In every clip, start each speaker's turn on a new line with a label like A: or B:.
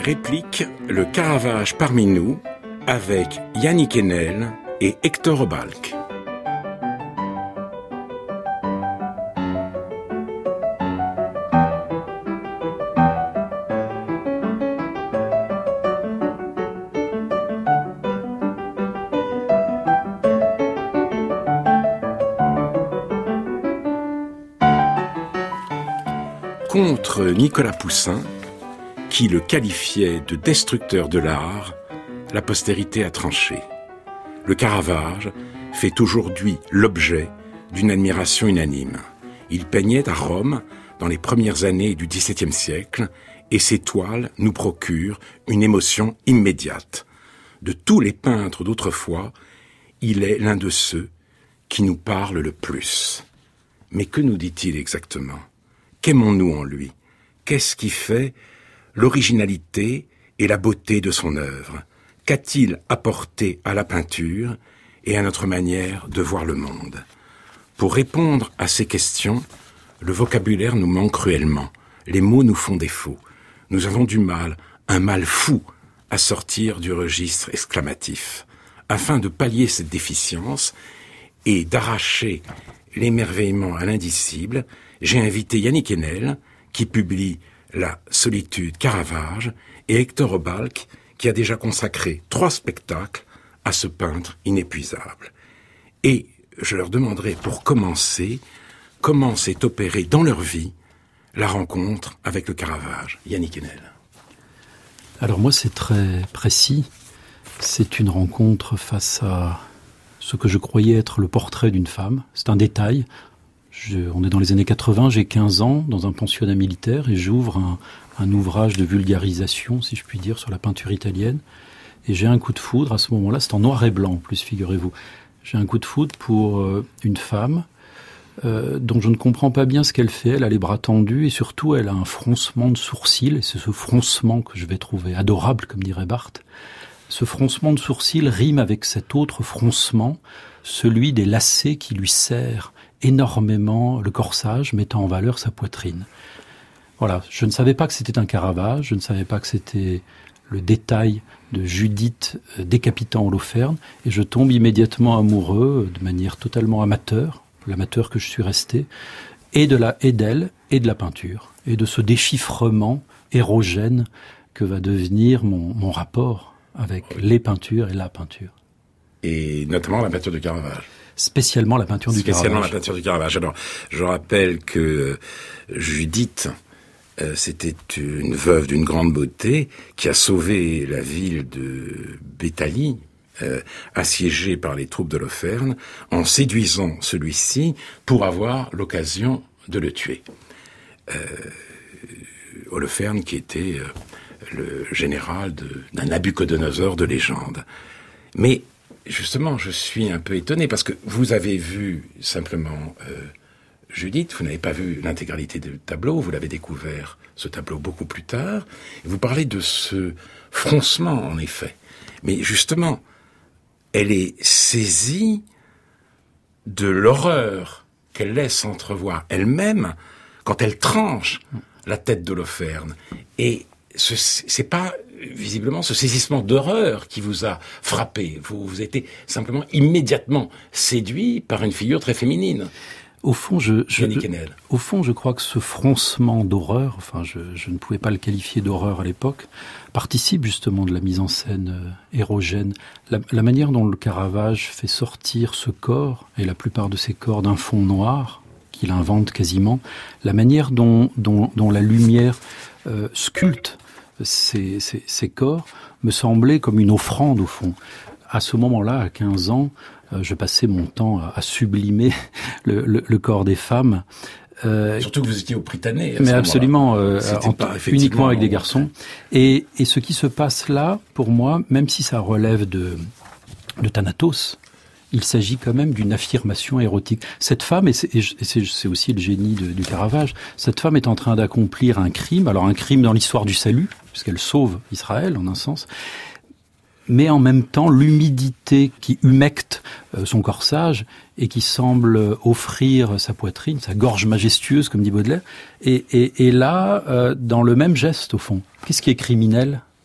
A: réplique le Caravage parmi nous avec Yannick Enel et Hector Obalk. Contre Nicolas Poussin, qui le qualifiait de destructeur de l'art, la postérité a tranché. Le Caravage fait aujourd'hui l'objet d'une admiration unanime. Il peignait à Rome dans les premières années du XVIIe siècle et ses toiles nous procurent une émotion immédiate. De tous les peintres d'autrefois, il est l'un de ceux qui nous parlent le plus. Mais que nous dit-il exactement ? Qu'aimons-nous en lui ? Qu'est-ce qui fait l'originalité et la beauté de son œuvre ? Qu'a-t-il apporté à la peinture et à notre manière de voir le monde ? Pour répondre à ces questions, le vocabulaire nous manque cruellement. Les mots nous font défaut. Nous avons du mal, un mal fou, à sortir du registre exclamatif. Afin de pallier cette déficience et d'arracher l'émerveillement à l'indicible, j'ai invité Yannick Enel, qui publie La solitude Caravage, et Hector Obalk, qui a déjà consacré 3 spectacles à ce peintre inépuisable. Et je leur demanderai pour commencer, comment s'est opérée dans leur vie la rencontre avec le Caravage. Yannick Enel.
B: Alors moi, c'est très précis. C'est une rencontre face à ce que je croyais être le portrait d'une femme. C'est un détail. On est dans les années 80, j'ai 15 ans, dans un pensionnat militaire, et j'ouvre un ouvrage de vulgarisation, si je puis dire, sur la peinture italienne. Et j'ai un coup de foudre, à ce moment-là, c'est en noir et blanc en plus, figurez-vous. J'ai un coup de foudre pour une femme dont je ne comprends pas bien ce qu'elle fait. Elle a les bras tendus et surtout, elle a un froncement de sourcils. Et c'est ce froncement que je vais trouver adorable, comme dirait Barthes. Ce froncement de sourcils rime avec cet autre froncement, celui des lacets qui lui serrent énormément le corsage, mettant en valeur sa poitrine. Voilà, je ne savais pas que c'était un Caravage, je ne savais pas que c'était le détail de Judith décapitant Holoferne, et je tombe immédiatement amoureux, de manière totalement amateur, l'amateur que je suis resté, et d'elle, et de la peinture, et de ce déchiffrement érogène que va devenir mon rapport avec les peintures et la peinture.
A: Et notamment la peinture du Caravage.
B: Spécialement la peinture du Caravage.
A: Spécialement la peinture du Caravage. Alors, je rappelle que Judith, c'était une veuve d'une grande beauté qui a sauvé la ville de Béthalie, assiégée par les troupes d'Holoferne, en séduisant celui-ci pour avoir l'occasion de le tuer. Holoferne qui était le général d'un Nabuchodonosor de légende. Mais justement, je suis un peu étonné parce que vous avez vu simplement Judith, vous n'avez pas vu l'intégralité du tableau, vous l'avez découvert, ce tableau, beaucoup plus tard. Vous parlez de ce froncement, en effet. Mais justement, elle est saisie de l'horreur qu'elle laisse entrevoir elle-même quand elle tranche la tête d'Holoferne. Et c'est pas visiblement ce saisissement d'horreur qui vous a frappé. Vous été simplement immédiatement séduit par une figure très féminine.
B: Au fond, je crois que ce froncement d'horreur, enfin, je ne pouvais pas le qualifier d'horreur à l'époque, participe justement de la mise en scène érogène. La manière dont le Caravage fait sortir ce corps, et la plupart de ces corps d'un fond noir, qu'il invente quasiment, la manière dont la lumière sculpte ces corps, me semblait comme une offrande au fond. À ce moment-là, à 15 ans, je passais mon temps à sublimer le corps des femmes.
A: Surtout que vous étiez au Prytanée.
B: Mais absolument, uniquement avec des garçons. Et ce qui se passe là, pour moi, même si ça relève de Thanatos, il s'agit quand même d'une affirmation érotique. Cette femme, et c'est aussi le génie du Caravage, cette femme est en train d'accomplir un crime, alors un crime dans l'histoire du salut, puisqu'elle sauve Israël en un sens, mais en même temps l'humidité qui humecte son corsage et qui semble offrir sa poitrine, sa gorge majestueuse, comme dit Baudelaire, et là, dans le même geste au fond. Qu'est-ce qui est criminel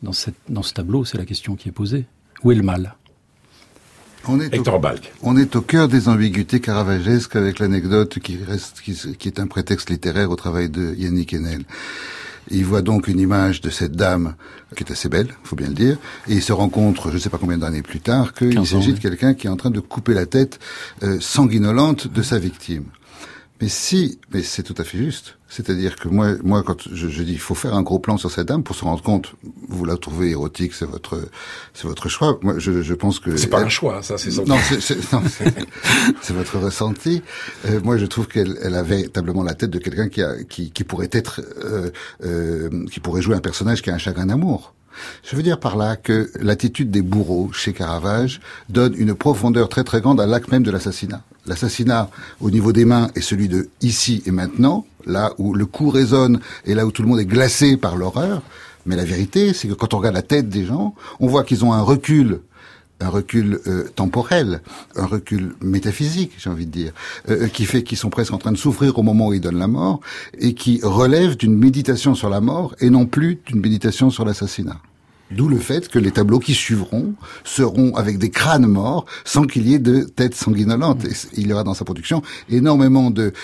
B: dans ce tableau? C'est la question qui est posée. Où est le mal?
A: Hector Balck.
C: On est au cœur des ambiguïtés caravagesques avec l'anecdote qui est un prétexte littéraire au travail de Yannick Enel. Il voit donc une image de cette dame qui est assez belle, faut bien le dire, et il se rend compte, je ne sais pas combien d'années plus tard, qu'il s'agit de quelqu'un qui est en train de couper la tête sanguinolente de sa victime. Mais c'est tout à fait juste. C'est-à-dire que moi, quand je dis, il faut faire un gros plan sur cette dame pour se rendre compte, vous la trouvez érotique, c'est votre choix. Moi, je pense que
A: c'est pas un choix, ça, c'est son.
C: Non, c'est votre ressenti. Moi, je trouve qu'elle a véritablement la tête de quelqu'un qui pourrait être, qui pourrait jouer un personnage qui a un chagrin d'amour. Je veux dire par là que l'attitude des bourreaux chez Caravage donne une profondeur très très grande à l'acte même de l'assassinat. L'assassinat au niveau des mains est celui de ici et maintenant, là où le coup résonne et là où tout le monde est glacé par l'horreur. Mais la vérité, c'est que quand on regarde la tête des gens, on voit qu'ils ont un recul temporel, un recul métaphysique, j'ai envie de dire, qui fait qu'ils sont presque en train de souffrir au moment où ils donnent la mort, et qui relève d'une méditation sur la mort, et non plus d'une méditation sur l'assassinat. D'où le fait que les tableaux qui suivront seront avec des crânes morts, sans qu'il y ait de têtes sanguinolentes. Et il y aura dans sa production énormément de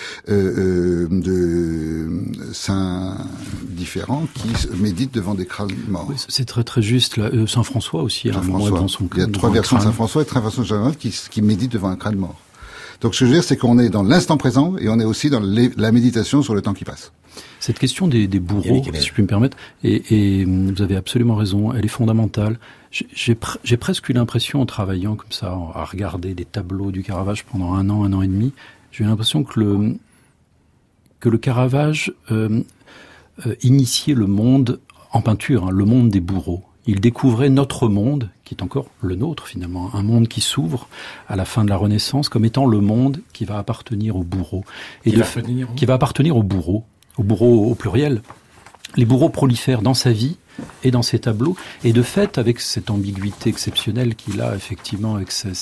C: saints différents qui méditent devant des crânes morts.
B: Oui, c'est très très juste. Là. Saint François aussi. Il y
C: a 3 versions de Saint François et 3 versions de Saint François qui méditent devant un crâne mort. Donc ce que je veux dire, c'est qu'on est dans l'instant présent et on est aussi dans la méditation sur le temps qui passe.
B: Cette question des bourreaux, si je puis me permettre, et vous avez absolument raison, elle est fondamentale. J'ai presque eu l'impression, en travaillant comme ça, à regarder des tableaux du Caravage pendant un an et demi, j'ai eu l'impression que le Caravage initiait le monde en peinture, le monde des bourreaux. Il découvrait notre monde, qui est encore le nôtre finalement, un monde qui s'ouvre à la fin de la Renaissance comme étant le monde qui va appartenir aux bourreaux. Qui va appartenir aux bourreaux au pluriel. Les bourreaux prolifèrent dans sa vie et dans ses tableaux, et de fait, avec cette ambiguïté exceptionnelle qu'il a, effectivement, avec ce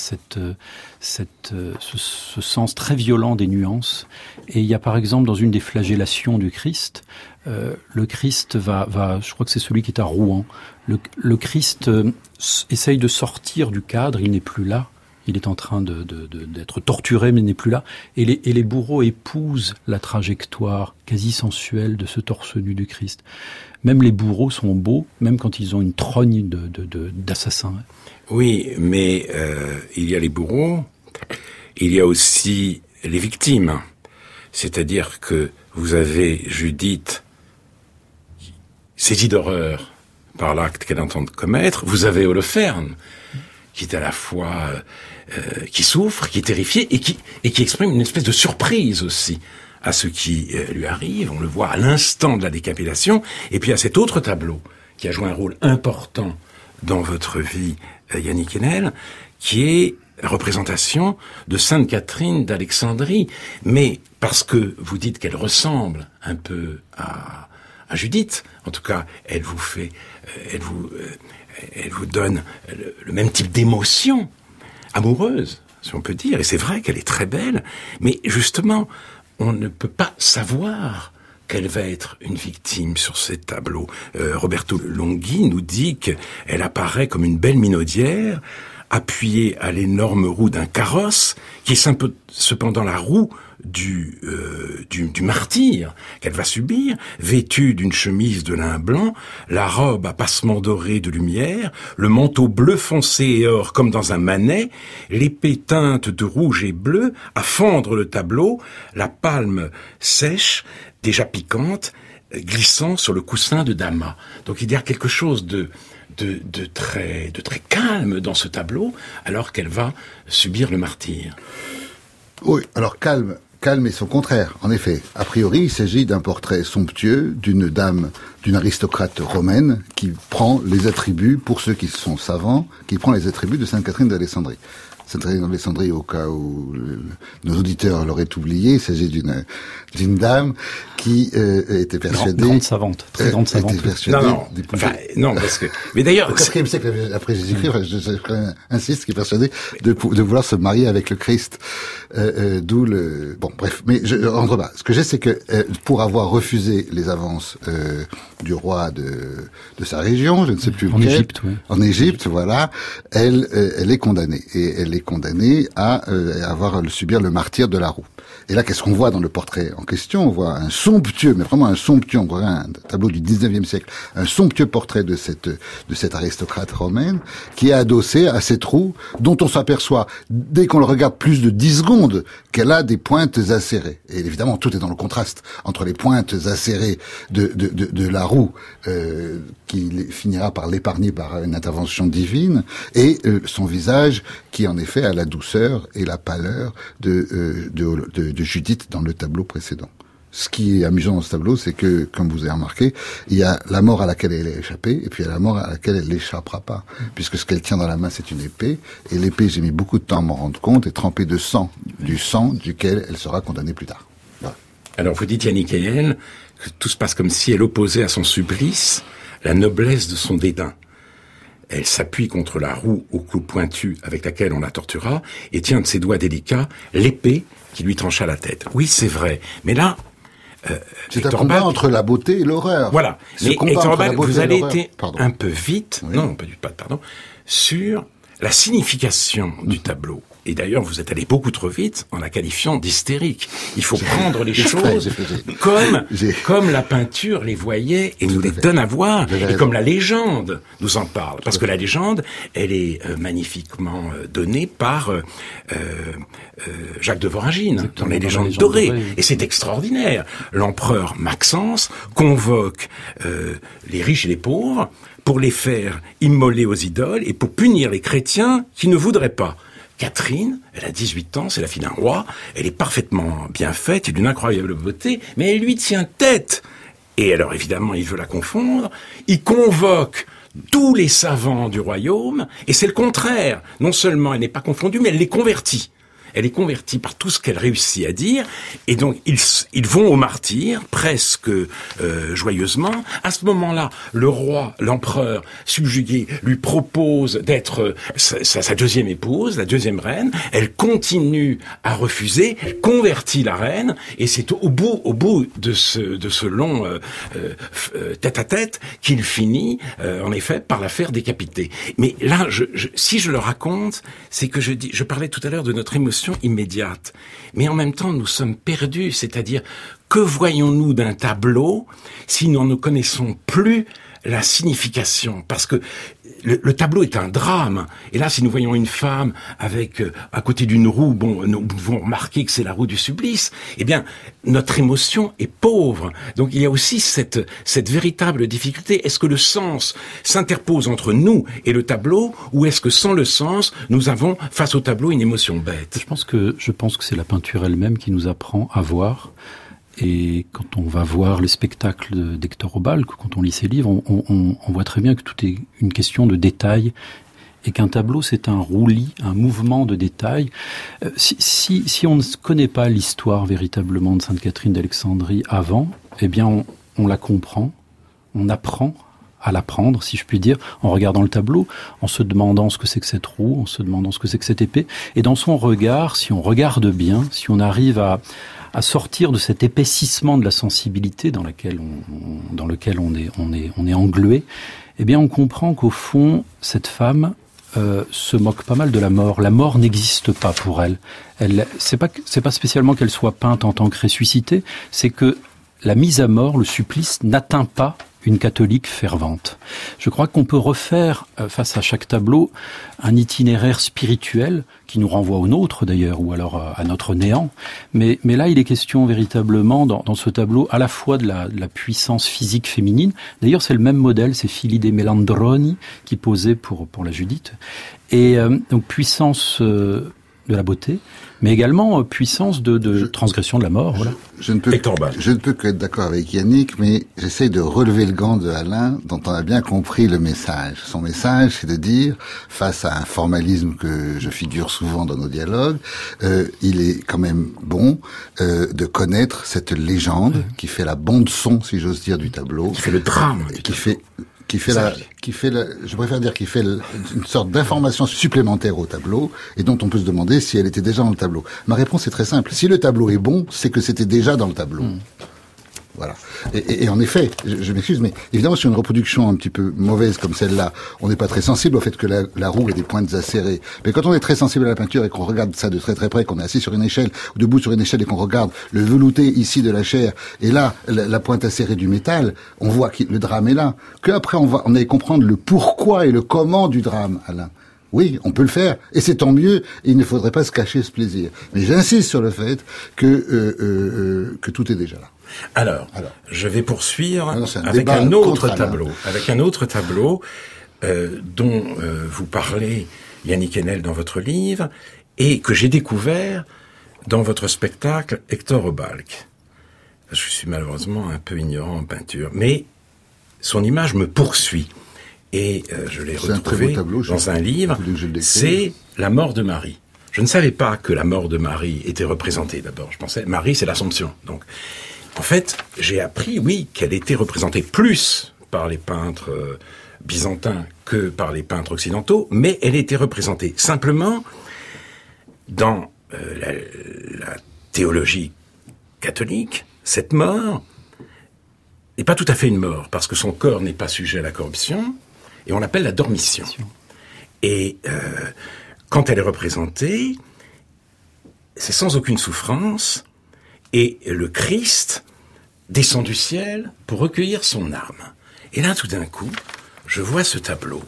B: sens très violent des nuances. Et il y a par exemple, dans une des flagellations du Christ, le Christ va, je crois que c'est celui qui est à Rouen, le Christ essaye de sortir du cadre, il n'est plus là. Il est en train d'être torturé, mais n'est plus là. Et les bourreaux épousent la trajectoire quasi sensuelle de ce torse nu du Christ. Même les bourreaux sont beaux, même quand ils ont une trogne d'assassins.
A: Oui, mais il y a les bourreaux, il y a aussi les victimes. C'est-à-dire que vous avez Judith, saisie d'horreur par l'acte qu'elle entend commettre. Vous avez Holoferne, qui est à la fois qui souffre, qui est terrifié et qui exprime une espèce de surprise aussi à ce qui lui arrive. On le voit à l'instant de la décapitation. Et puis à cet autre tableau qui a joué un rôle important dans votre vie, Yannick Enel, qui est la représentation de Sainte Catherine d'Alexandrie. Mais parce que vous dites qu'elle ressemble un peu à Judith, en tout cas, elle vous donne le même type d'émotion amoureuse, si on peut dire. Et c'est vrai qu'elle est très belle, mais justement, on ne peut pas savoir qu'elle va être une victime sur ces tableaux. Roberto Longhi nous dit qu'elle apparaît comme une belle minaudière, appuyée à l'énorme roue d'un carrosse, qui est cependant la roue du martyr qu'elle va subir, vêtue d'une chemise de lin blanc, la robe à passements dorés de lumière, le manteau bleu foncé et or comme dans un manet, l'épée teinte de rouge et bleu à fendre le tableau, la palme sèche, déjà piquante, glissant sur le coussin de damas. Donc il y a quelque chose de très calme dans ce tableau, alors qu'elle va subir le martyr.
C: Oui, alors calme est son contraire. En effet, a priori, il s'agit d'un portrait somptueux d'une dame, d'une aristocrate romaine qui prend les attributs, pour ceux qui sont savants, qui prend les attributs de Sainte Catherine d'Alexandrie. Sainte-Thérèse d'Alexandrie, au cas où nos auditeurs l'auraient oublié. Il s'agit d'une dame qui était persuadée...
B: Grande savante, très grande savante.
C: Était persuadée
A: non, parce que... Mais d'ailleurs...
C: Au 4e siècle après Jésus-Christ, insiste, qui est persuadée de vouloir se marier avec le Christ. D'où le... Bon, bref, mais je rentre pas. Ce que j'ai, c'est que pour avoir refusé les avances du roi de sa région, je ne sais plus
B: en Égypte, oui.
C: En Égypte, voilà, elle est condamnée. Et elle est condamnée à subir le martyre de la roue. Et là, qu'est-ce qu'on voit dans le portrait en question? On voit un somptueux, mais vraiment un somptueux, on voit un tableau du 19e siècle, un somptueux portrait de cette aristocrate romaine qui est adossée à cette roue dont on s'aperçoit, dès qu'on le regarde plus de 10 secondes, qu'elle a des pointes acérées. Et évidemment, tout est dans le contraste entre les pointes acérées de la roue, qui finira par l'épargner par une intervention divine, et son visage qui, en effet, a la douceur et la pâleur de Judith dans le tableau précédent. Ce qui est amusant dans ce tableau, c'est que, comme vous avez remarqué, il y a la mort à laquelle elle est échappée, et puis il y a la mort à laquelle elle n'échappera pas. Puisque ce qu'elle tient dans la main, c'est une épée, et l'épée, j'ai mis beaucoup de temps à m'en rendre compte, est trempée de sang, du sang duquel elle sera condamnée plus tard. Voilà.
A: Alors vous dites, Yannick et elle, que tout se passe comme si elle opposait à son supplice la noblesse de son dédain. Elle s'appuie contre la roue au clou pointu avec laquelle on la tortura et tient de ses doigts délicats l'épée qui lui trancha la tête. Oui, c'est vrai. Mais là...
C: c'est un combat entre la beauté et l'horreur.
A: Voilà. Mais Hector Bach, vous allez été un peu vite, oui. Non, pas pardon, sur la signification du tableau. Et d'ailleurs, vous êtes allé beaucoup trop vite en la qualifiant d'hystérique. Il faut prendre les choses comme la peinture les voyait et nous les donne à voir, et comme la légende nous en parle. Parce que la légende, elle est magnifiquement donnée par Jacques de Voragine, dans les légendes dorées. Et c'est extraordinaire. L'empereur Maxence convoque les riches et les pauvres pour les faire immoler aux idoles et pour punir les chrétiens qui ne voudraient pas. Catherine, elle a 18 ans, c'est la fille d'un roi, elle est parfaitement bien faite et d'une incroyable beauté, mais elle lui tient tête. Et alors évidemment, il veut la confondre, il convoque tous les savants du royaume, et c'est le contraire. Non seulement elle n'est pas confondue, mais elle les convertit. Elle est convertie par tout ce qu'elle réussit à dire, et donc ils vont au martyre, presque joyeusement. À ce moment-là, le roi, l'empereur subjugué, lui propose d'être sa deuxième épouse, la deuxième reine. Elle continue à refuser, convertit la reine, et c'est au bout de ce long tête-à-tête qu'il finit, en effet, par la faire décapiter. Mais là, si je le raconte, c'est que je parlais tout à l'heure de notre émotion immédiate. Mais en même temps, nous sommes perdus, c'est-à-dire, que voyons-nous d'un tableau si nous ne connaissons plus la signification? Parce que le tableau est un drame. Et là, si nous voyons une femme avec à côté d'une roue, bon, nous pouvons remarquer que c'est la roue du supplice. Eh bien, notre émotion est pauvre. Donc, il y a aussi cette véritable difficulté. Est-ce que le sens s'interpose entre nous et le tableau, ou est-ce que sans le sens, nous avons face au tableau une émotion bête?
B: Je pense que c'est la peinture elle-même qui nous apprend à voir. Et quand on va voir le spectacle d'Hector Obal, quand on lit ses livres, on voit très bien que tout est une question de détail et qu'un tableau, c'est un roulis, un mouvement de détails. Si on ne connaît pas l'histoire véritablement de Sainte Catherine d'Alexandrie avant, eh bien, on la comprend, on apprend à l'apprendre, si je puis dire, en regardant le tableau, en se demandant ce que c'est que cette roue, en se demandant ce que c'est que cette épée. Et dans son regard, si on regarde bien, si on arrive à sortir de cet épaississement de la sensibilité dans lequel on est englué, eh bien, on comprend qu'au fond, cette femme se moque pas mal de la mort. La mort n'existe pas pour elle. C'est pas spécialement qu'elle soit peinte en tant que ressuscitée, c'est que la mise à mort, le supplice, n'atteint pas une catholique fervente. Je crois qu'on peut refaire, face à chaque tableau, un itinéraire spirituel qui nous renvoie au nôtre d'ailleurs, ou alors à notre néant. Mais là, il est question véritablement dans ce tableau à la fois de la puissance physique féminine. D'ailleurs, c'est le même modèle, c'est Philide Melandroni qui posait pour la Judith. Et donc puissance de la beauté, mais également puissance de transgression de la mort. Voilà.
C: Je ne peux que être d'accord avec Yannick, mais j'essaye de relever le gant de Alain, dont on a bien compris le message. Son message, c'est de dire, face à un formalisme que je figure souvent dans nos dialogues, il est quand même bon de connaître cette légende qui fait la bande son, si j'ose dire, du tableau.
A: Qui fait le drame.
C: Je préfère dire qu'il fait une sorte d'information supplémentaire au tableau et dont on peut se demander si elle était déjà dans le tableau. Ma réponse est très simple. Si le tableau est bon, c'est que c'était déjà dans le tableau. Voilà. Et en effet, je m'excuse, mais évidemment, sur une reproduction un petit peu mauvaise comme celle-là, on n'est pas très sensible au fait que la roue ait des pointes acérées. Mais quand on est très sensible à la peinture et qu'on regarde ça de très très près, qu'on est assis sur une échelle, ou debout sur une échelle et qu'on regarde le velouté ici de la chair, et là, la pointe acérée du métal, on voit que le drame est là. Qu'après, on allait comprendre le pourquoi et le comment du drame, Alain. Oui, on peut le faire, et c'est tant mieux, et il ne faudrait pas se cacher ce plaisir. Mais j'insiste sur le fait que tout est déjà là.
A: Alors, je vais poursuivre avec un autre tableau dont vous parlez, Yannick Enel, dans votre livre, et que j'ai découvert dans votre spectacle Hector au Balque. Je suis malheureusement un peu ignorant en peinture, mais son image me poursuit. Et je l'ai retrouvé dans un livre, c'est La mort de Marie. Je ne savais pas que la mort de Marie était représentée d'abord. Je pensais, Marie, c'est l'Assomption. Donc, en fait, j'ai appris, oui, qu'elle était représentée plus par les peintres byzantins que par les peintres occidentaux, mais elle était représentée simplement dans la théologie catholique. Cette mort n'est pas tout à fait une mort, parce que son corps n'est pas sujet à la corruption, et on l'appelle la dormition. Et quand elle est représentée, c'est sans aucune souffrance, et le Christ descend du ciel pour recueillir son âme. Et là, tout d'un coup, je vois ce tableau.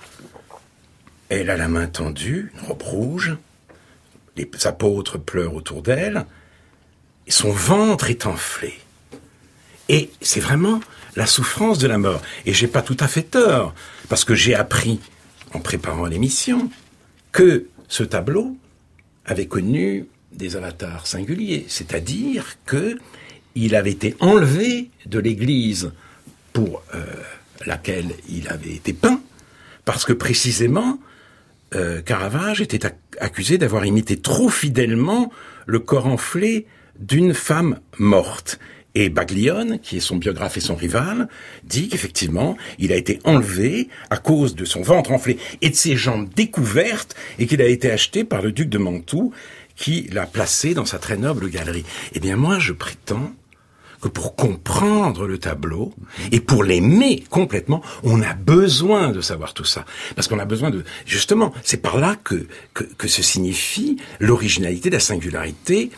A: Elle a la main tendue, une robe rouge, les apôtres pleurent autour d'elle, et son ventre est enflé. Et c'est vraiment la souffrance de la mort. Et j'ai pas tout à fait tort, parce que j'ai appris, en préparant l'émission, que ce tableau avait connu des avatars singuliers, c'est-à-dire que il avait été enlevé de l'église pour laquelle il avait été peint, parce que précisément, Caravage était accusé d'avoir imité trop fidèlement le corps enflé d'une femme morte. Et Baglione, qui est son biographe et son rival, dit qu'effectivement, il a été enlevé à cause de son ventre enflé et de ses jambes découvertes, et qu'il a été acheté par le duc de Mantoue, qui l'a placé dans sa très noble galerie. Eh bien, moi, je prétends que pour comprendre le tableau, et pour l'aimer complètement, on a besoin de savoir tout ça. Parce qu'on a besoin de... Justement, c'est par là que se signifie l'originalité, la singularité,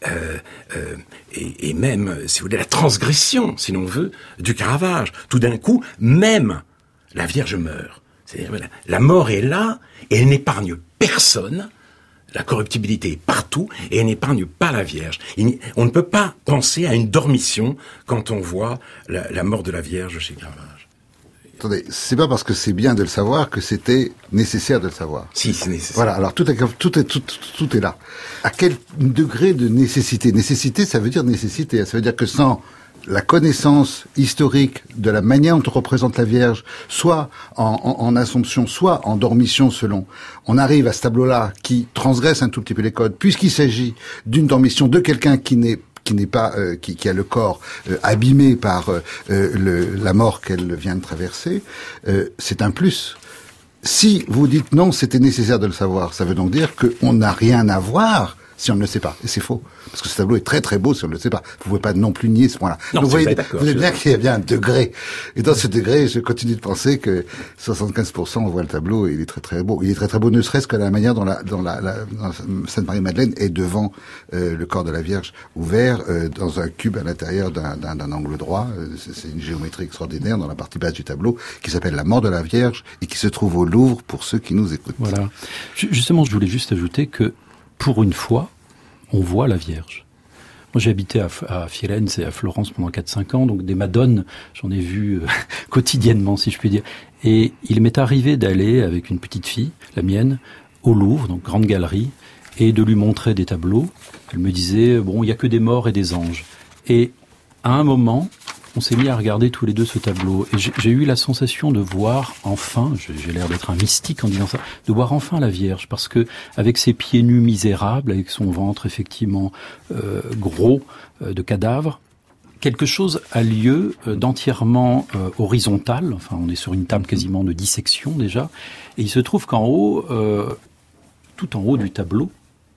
A: et même, si vous voulez, la transgression, si l'on veut, du Caravage. Tout d'un coup, même la Vierge meurt. C'est-à-dire, voilà, la mort est là, et elle n'épargne personne. La corruptibilité est partout, et elle n'épargne pas la Vierge. On ne peut pas penser à une dormition quand on voit la mort de la Vierge chez Caravage.
C: Attendez, c'est pas parce que c'est bien de le savoir que c'était nécessaire de le savoir.
A: Si, c'est nécessaire.
C: Voilà, alors tout est là. À quel degré de nécessité? Nécessité, ça veut dire nécessité. Ça veut dire que sans la connaissance historique de la manière dont on représente la Vierge, soit en Assomption, soit en Dormition selon, on arrive à ce tableau-là qui transgresse un tout petit peu les codes, puisqu'il s'agit d'une dormition de quelqu'un qui a le corps abîmé par la mort qu'elle vient de traverser, c'est un plus. Si vous dites non, c'était nécessaire de le savoir, ça veut donc dire qu'on n'a rien à voir si on ne le sait pas. Et c'est faux. Parce que ce tableau est très très beau si on ne le sait pas. Vous pouvez pas non plus nier ce point-là.
A: Non,
C: donc vous voyez bien qu'il y a bien un degré. Et dans ce degré, je continue de penser que 75% on voit le tableau et il est très très beau. Il est très très beau, ne serait-ce que la manière dont la Sainte Marie-Madeleine est devant le corps de la Vierge ouvert dans un cube à l'intérieur d'un angle droit. C'est une géométrie extraordinaire dans la partie basse du tableau qui s'appelle La mort de la Vierge et qui se trouve au Louvre pour ceux qui nous écoutent.
B: Voilà. Justement, je voulais juste ajouter que pour une fois, on voit la Vierge. Moi, j'ai habité à Firenze et à Florence pendant 4-5 ans, donc des Madones, j'en ai vu quotidiennement, si je puis dire. Et il m'est arrivé d'aller avec une petite fille, la mienne, au Louvre, donc grande galerie, et de lui montrer des tableaux. Elle me disait, bon, il y a que des morts et des anges. Et à un moment, on s'est mis à regarder tous les deux ce tableau. Et j'ai eu la sensation de voir enfin, j'ai l'air d'être un mystique en disant ça, de voir enfin la Vierge. Parce que avec ses pieds nus misérables, avec son ventre effectivement gros de cadavre, quelque chose a lieu d'entièrement horizontal. Enfin, on est sur une table quasiment de dissection déjà. Et il se trouve qu'en haut, tout en haut du tableau,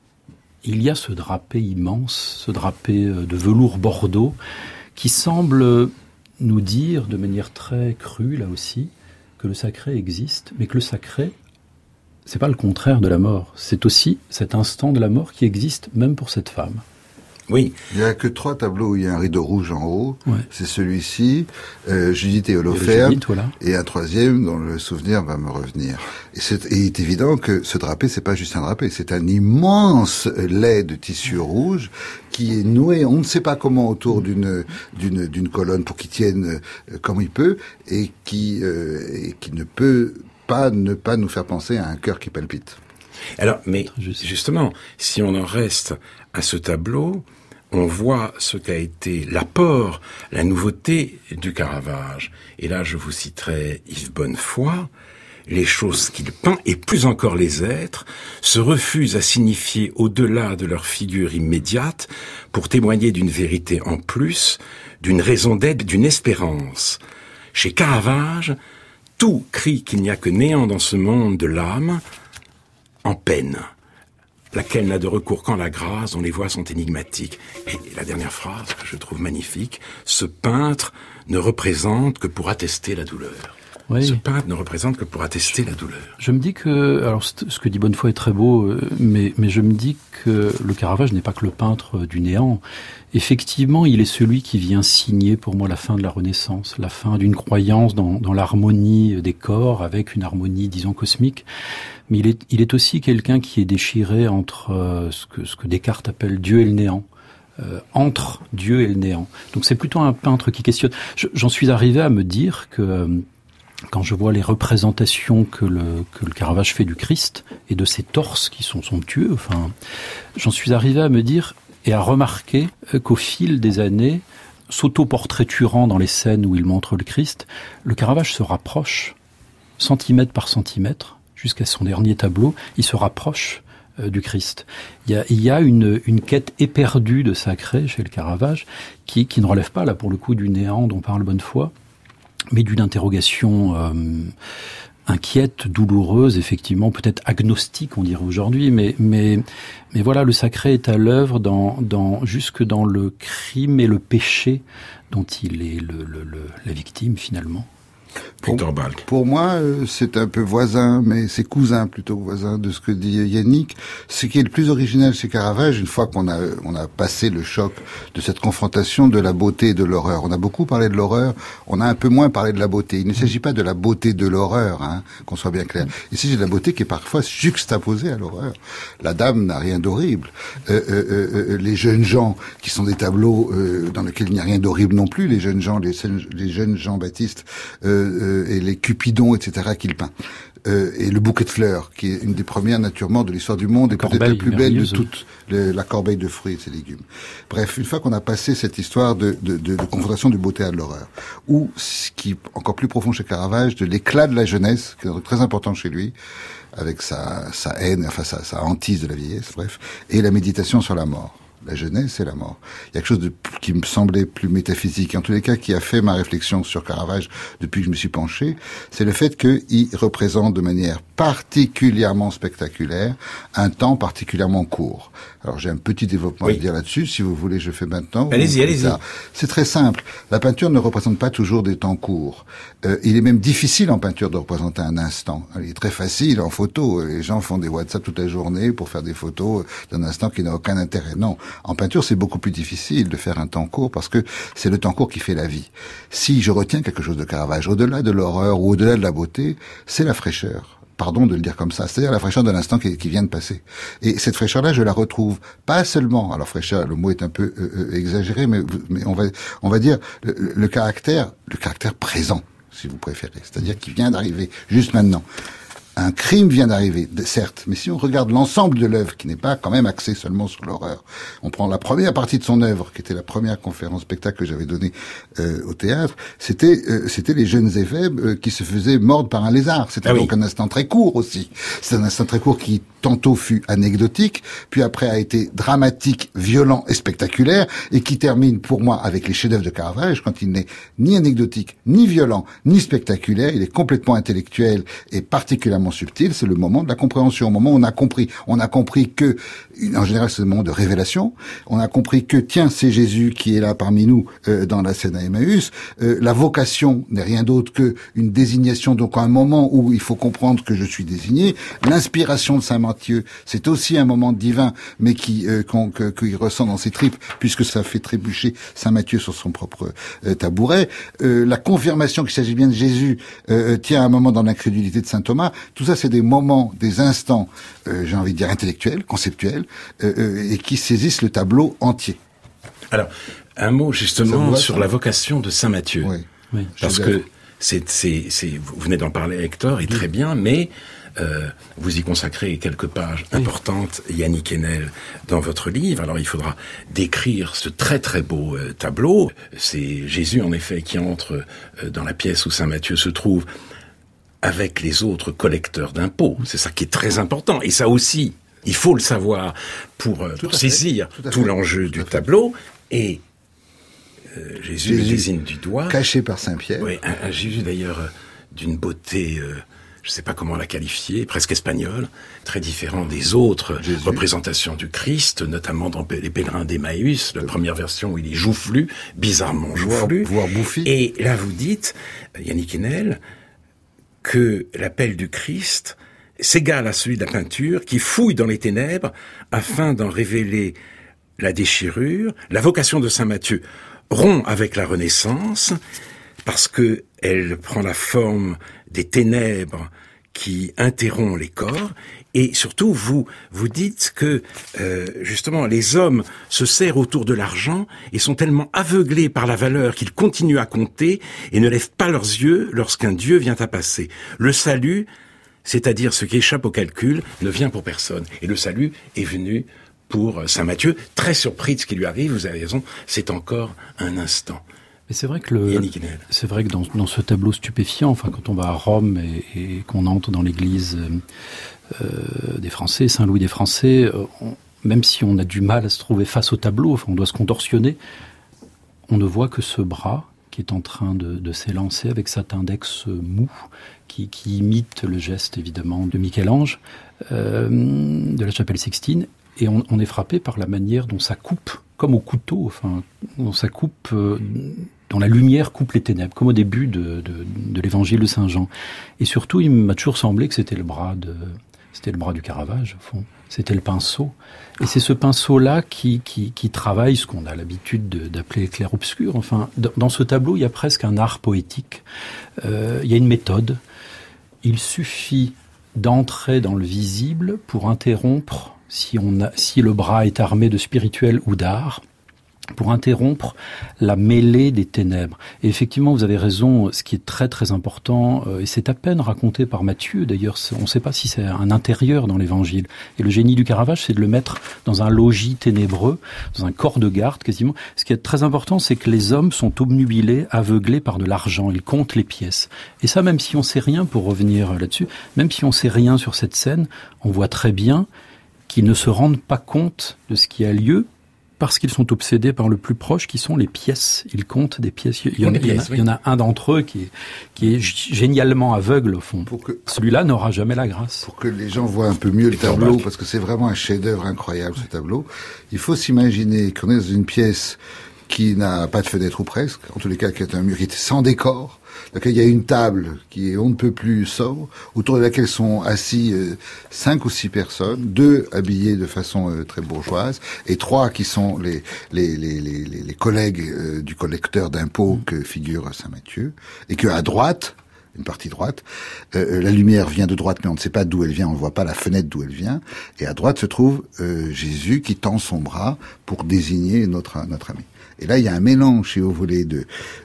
B: il y a ce drapé immense, ce drapé de velours bordeaux, qui semble nous dire de manière très crue, là aussi, que le sacré existe, mais que le sacré, c'est pas le contraire de la mort. C'est aussi cet instant de la mort qui existe même pour cette femme.
A: Oui.
C: Il n'y a que 3 tableaux où il y a un rideau rouge en haut.
B: Ouais.
C: C'est celui-ci, Judith et Holoferne,
B: voilà.
C: et un troisième dont le souvenir va me revenir. Et il est évident que ce drapé, c'est pas juste un drapé, c'est un immense lait de tissu rouge qui est noué, on ne sait pas comment, autour d'une colonne pour qu'il tienne comme il peut, et qui ne peut pas ne pas nous faire penser à un cœur qui palpite.
A: Alors, mais justement, si on en reste à ce tableau, on voit ce qu'a été l'apport, la nouveauté du Caravage. Et là, je vous citerai Yves Bonnefoy. Les choses qu'il peint, et plus encore les êtres, se refusent à signifier au-delà de leur figure immédiate pour témoigner d'une vérité en plus, d'une raison d'être, d'une espérance. Chez Caravage, tout crie qu'il n'y a que néant dans ce monde de l'âme, en peine, laquelle n'a de recours qu'en la grâce, dont les voix sont énigmatiques. Et la dernière phrase, que je trouve magnifique, ce peintre ne représente que pour attester la douleur. Oui. Ce peintre ne représente que pour attester la douleur.
B: Je me dis que, alors ce que dit Bonnefoy est très beau, mais je me dis que le Caravage n'est pas que le peintre du néant. Effectivement, il est celui qui vient signer pour moi la fin de la Renaissance, la fin d'une croyance dans l'harmonie des corps, avec une harmonie, disons, cosmique. Mais il est aussi quelqu'un qui est déchiré entre ce que Descartes appelle Dieu et le néant. Entre Dieu et le néant. Donc c'est plutôt un peintre qui questionne. J'en suis arrivé à me dire que quand je vois les représentations que le Caravage fait du Christ et de ses torses qui sont somptueux, enfin, j'en suis arrivé à me dire et à remarquer qu'au fil des années, s'auto-portraiturant dans les scènes où il montre le Christ, le Caravage se rapproche, centimètre par centimètre, jusqu'à son dernier tableau, il se rapproche du Christ. Il y a une quête éperdue de sacré chez le Caravage qui ne relève pas, là, pour le coup, du néant dont parle Bonnefoy, mais d'une interrogation inquiète, douloureuse, effectivement, peut-être agnostique, on dirait aujourd'hui, mais voilà, le sacré est à l'œuvre jusque dans le crime et le péché dont il est la victime, finalement.
C: Pour moi, c'est un peu voisin, mais c'est cousin plutôt voisin de ce que dit Yannick. Ce qui est le plus original chez Caravage, une fois qu'on a passé le choc de cette confrontation de la beauté et de l'horreur. On a beaucoup parlé de l'horreur, on a un peu moins parlé de la beauté. Il ne s'agit pas de la beauté de l'horreur, hein, qu'on soit bien clair. Il s'agit de la beauté qui est parfois juxtaposée à l'horreur. La dame n'a rien d'horrible. Les jeunes gens, qui sont des tableaux dans lesquels il n'y a rien d'horrible non plus, les jeunes gens, les jeunes Jean-Baptiste, et les Cupidons, etc., qu'il peint. Et le bouquet de fleurs, qui est une des premières, naturellement, de l'histoire du monde, et peut-être la plus belle de toutes, la corbeille de fruits et de ses légumes. Bref, une fois qu'on a passé cette histoire de confrontation du beauté à de l'horreur, ou, ce qui est encore plus profond chez Caravage, de l'éclat de la jeunesse, qui est très important chez lui, avec sa haine, enfin sa hantise de la vieillesse, bref, et la méditation sur la mort. La jeunesse et la mort. Il y a quelque chose qui me semblait plus métaphysique, en tous les cas qui a fait ma réflexion sur Caravage depuis que je me suis penché, c'est le fait qu'il représente de manière particulièrement spectaculaire un temps particulièrement court. Alors j'ai un petit développement à dire là-dessus, si vous voulez je fais maintenant.
A: Allez-y.
C: C'est très simple. La peinture ne représente pas toujours des temps courts. Il est même difficile en peinture de représenter un instant. Il est très facile en photo. Les gens font des WhatsApp toute la journée pour faire des photos d'un instant qui n'a aucun intérêt. Non. En peinture, c'est beaucoup plus difficile de faire un temps court parce que c'est le temps court qui fait la vie. Si je retiens quelque chose de Caravage, au-delà de l'horreur ou au-delà de la beauté, c'est la fraîcheur. Pardon de le dire comme ça, c'est-à-dire la fraîcheur de l'instant qui vient de passer. Et cette fraîcheur-là, je la retrouve pas seulement. Alors fraîcheur, le mot est un peu exagéré, mais on va dire le caractère présent, si vous préférez, c'est-à-dire qui vient d'arriver juste maintenant. un crime vient d'arriver, certes, mais si on regarde l'ensemble de l'œuvre, qui n'est pas quand même axée seulement sur l'horreur, on prend la première partie de son œuvre, qui était la première conférence spectacle que j'avais donnée au théâtre, c'était les jeunes éphèbes qui se faisaient mordre par un lézard. C'était donc un instant très court aussi. C'est un instant très court qui tantôt fut anecdotique, puis après a été dramatique, violent et spectaculaire, et qui termine pour moi avec les chefs-d'œuvre de Caravage, quand il n'est ni anecdotique, ni violent, ni spectaculaire, il est complètement intellectuel et particulièrement subtil. C'est le moment de la compréhension, au moment où on a compris que, en général c'est le moment de révélation, on a compris que tiens, c'est Jésus qui est là parmi nous dans la scène à Emmaüs. La vocation n'est rien d'autre que une désignation, donc un moment où il faut comprendre que je suis désigné. L'inspiration de Saint Matthieu, c'est aussi un moment divin, mais qu'il ressent dans ses tripes, puisque ça fait trébucher Saint Matthieu sur son propre tabouret. La confirmation qu'il s'agit bien de Jésus tient un moment dans l'incrédulité de Saint Thomas. Tout ça, c'est des moments, des instants, j'ai envie de dire intellectuels, conceptuels, et qui saisissent le tableau entier.
A: Alors, un mot justement sur la vocation de Saint Matthieu.
B: Oui.
A: Parce que vous venez d'en parler, Hector, et très bien, mais vous y consacrez quelques pages importantes, Yannick Enel, dans votre livre. Alors il faudra décrire ce très très beau tableau. C'est Jésus en effet qui entre dans la pièce où Saint Matthieu se trouve avec les autres collecteurs d'impôts. C'est ça qui est très important. Et ça aussi, il faut le savoir pour saisir tout l'enjeu du tableau. Et Jésus le désigne du doigt.
C: Caché par Saint-Pierre.
A: Oui, un Jésus d'ailleurs d'une beauté... je ne sais pas comment la qualifier, presque espagnole, très différent des autres représentations du Christ, notamment dans les Pèlerins d'Emmaüs, la première version où il est joufflu, bizarrement joufflu.
C: Voire bouffi.
A: Et là vous dites, Yannick Enel, que l'appel du Christ s'égale à celui de la peinture qui fouille dans les ténèbres afin d'en révéler la déchirure. La vocation de Saint Matthieu rompt avec la Renaissance parce que elle prend la forme des ténèbres qui interrompt les corps, et surtout vous dites que justement les hommes se serrent autour de l'argent et sont tellement aveuglés par la valeur qu'ils continuent à compter et ne lèvent pas leurs yeux lorsqu'un Dieu vient à passer. Le salut, c'est-à-dire ce qui échappe au calcul, ne vient pour personne, et le salut est venu pour Saint Matthieu, très surpris de ce qui lui arrive. Vous avez raison, c'est encore un instant.
B: Mais c'est vrai que dans ce tableau stupéfiant, enfin quand on va à Rome et qu'on entre dans l'église des Français, Saint-Louis des Français, même si on a du mal à se trouver face au tableau, enfin on doit se contorsionner, on ne voit que ce bras qui est en train de s'élancer avec cet index mou qui imite le geste évidemment de Michel-Ange de la chapelle Sixtine, et on est frappé par la manière dont ça coupe, comme au couteau, enfin dont ça coupe. Dont la lumière coupe les ténèbres, comme au début de l'évangile de Saint Jean. Et surtout, il m'a toujours semblé que c'était le bras du Caravage, au fond. C'était le pinceau. Et c'est ce pinceau-là qui travaille ce qu'on a l'habitude d'appeler clair-obscur. Enfin, dans ce tableau, il y a presque un art poétique. Il y a une méthode. Il suffit d'entrer dans le visible pour interrompre, si le bras est armé de spirituel ou d'art, pour interrompre la mêlée des ténèbres. Et effectivement, vous avez raison, ce qui est très très important, et c'est à peine raconté par Matthieu, d'ailleurs, on ne sait pas si c'est un intérieur dans l'évangile. Et le génie du Caravage, c'est de le mettre dans un logis ténébreux, dans un corps de garde quasiment. Ce qui est très important, c'est que les hommes sont obnubilés, aveuglés par de l'argent, ils comptent les pièces. Et ça, même si on sait rien, pour revenir là-dessus, même si on sait rien sur cette scène, on voit très bien qu'ils ne se rendent pas compte de ce qui a lieu, parce qu'ils sont obsédés par le plus proche, qui sont les pièces. Ils comptent des pièces. Il y en a un d'entre eux qui est génialement aveugle, au fond. Celui-là n'aura jamais la grâce.
C: Pour que les gens voient un peu mieux le tableau, parce que c'est vraiment un chef-d'œuvre incroyable, ce tableau, il faut s'imaginer qu'on est dans une pièce qui n'a pas de fenêtre ou presque, en tous les cas qui est un mur qui est sans décor, dans lequel il y a une table qui est on ne peut plus sobre, autour de laquelle sont assis 5 ou 6 personnes, 2 habillés de façon très bourgeoise, et 3 qui sont les collègues du collecteur d'impôts que figure Saint Matthieu, et que à droite, une partie droite, la lumière vient de droite, mais on ne sait pas d'où elle vient, on ne voit pas la fenêtre d'où elle vient, et à droite se trouve Jésus qui tend son bras pour désigner notre ami. Et là, il y a un mélange, si vous voulez, de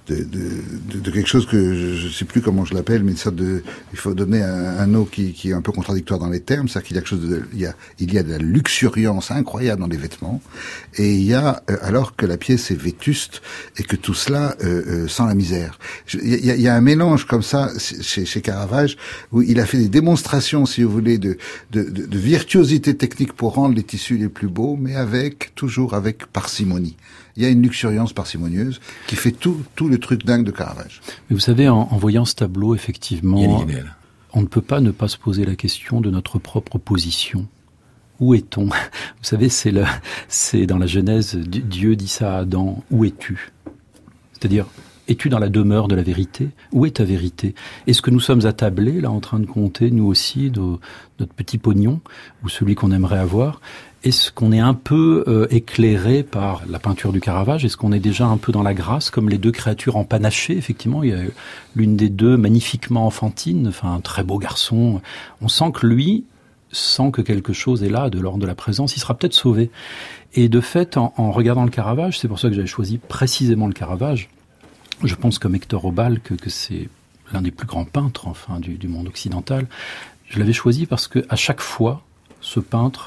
C: quelque chose que je sais plus comment je l'appelle, mais une sorte de, il faut donner un mot qui est un peu contradictoire dans les termes, c'est-à-dire qu'il y a quelque chose il y a de la luxuriance incroyable dans les vêtements, et il y a, alors que la pièce est vétuste, et que tout cela, sent la misère. Il y a un mélange comme ça, chez Caravage, où il a fait des démonstrations, si vous voulez, de virtuosité technique pour rendre les tissus les plus beaux, mais toujours avec parcimonie. Il y a une luxuriance parcimonieuse qui fait tout le truc dingue de Caravage.
B: Mais vous savez, en voyant ce tableau, effectivement, on ne peut pas ne pas se poser la question de notre propre position. Où est-on ? Vous savez, c'est dans la Genèse, Dieu dit ça à Adam, où es-tu ? C'est-à-dire, es-tu dans la demeure de la vérité ? Où est ta vérité ? Est-ce que nous sommes attablés, là, en train de compter, nous aussi, notre petit pognon, ou celui qu'on aimerait avoir ? Est-ce qu'on est un peu éclairé par la peinture du Caravage ? Est-ce qu'on est déjà un peu dans la grâce, comme les deux créatures empanachées ? Effectivement, il y a l'une des deux magnifiquement enfantine, enfin un très beau garçon. On sent que lui sent que quelque chose est là, de l'ordre de la présence. Il sera peut-être sauvé. Et de fait, en regardant le Caravage, c'est pour ça que j'avais choisi précisément le Caravage. Je pense comme Hector Obal que c'est l'un des plus grands peintres, enfin, du monde occidental. Je l'avais choisi parce que à chaque fois, ce peintre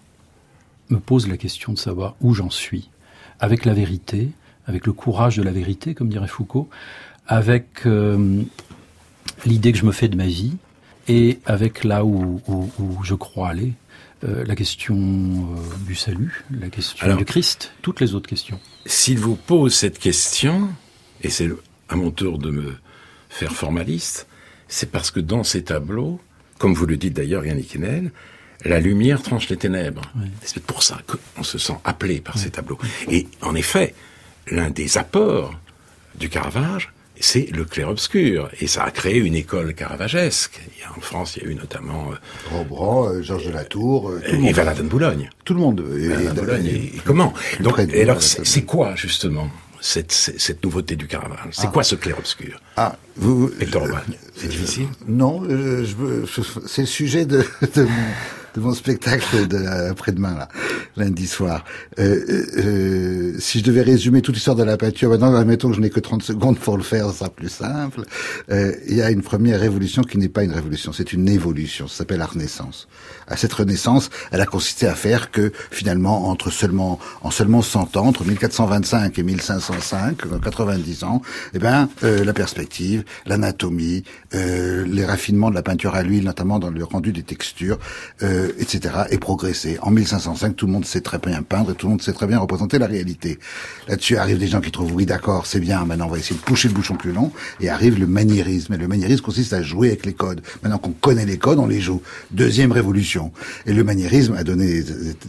B: me pose la question de savoir où j'en suis, avec la vérité, avec le courage de la vérité, comme dirait Foucault, avec l'idée que je me fais de ma vie, et avec là où je crois aller, la question du salut, la question du Christ, toutes les autres questions.
A: S'il vous pose cette question, et c'est à mon tour de me faire formaliste, c'est parce que dans ces tableaux, comme vous le dites d'ailleurs, Yannick Enel, la lumière tranche les ténèbres. Oui. C'est pour ça qu'on se sent appelé par ces tableaux. Et en effet, l'un des apports du Caravage, c'est le clair-obscur. Et ça a créé une école caravagesque. En France, il y a eu notamment
C: Rembrandt, Georges de la Tour,
A: et Valentin de Boulogne.
C: Tout le monde.
A: Et comment ? Donc, alors, c'est quoi justement cette nouveauté du Caravage ? C'est quoi ce clair-obscur ? Hector Obal, c'est difficile ?
C: Non, c'est le sujet de mon spectacle après-demain, là, lundi soir. Si je devais résumer toute l'histoire de la peinture, maintenant, admettons que je n'ai que 30 secondes pour le faire, ça sera plus simple. Il y a une première révolution qui n'est pas une révolution, c'est une évolution, ça s'appelle la Renaissance. À cette Renaissance, elle a consisté à faire que, finalement, en seulement 100 ans, entre 1425 et 1505, 90 ans, la perspective, l'anatomie, les raffinements de la peinture à l'huile, notamment dans le rendu des textures, etc., est progressé. En 1505, tout le monde sait très bien peindre et tout le monde sait très bien représenter la réalité. Là-dessus arrivent des gens qui trouvent, oui, d'accord, c'est bien, maintenant on va essayer de pousser le bouchon plus long, et arrive le maniérisme. Et le maniérisme consiste à jouer avec les codes. Maintenant qu'on connaît les codes, on les joue. Deuxième révolution. Et le maniérisme a donné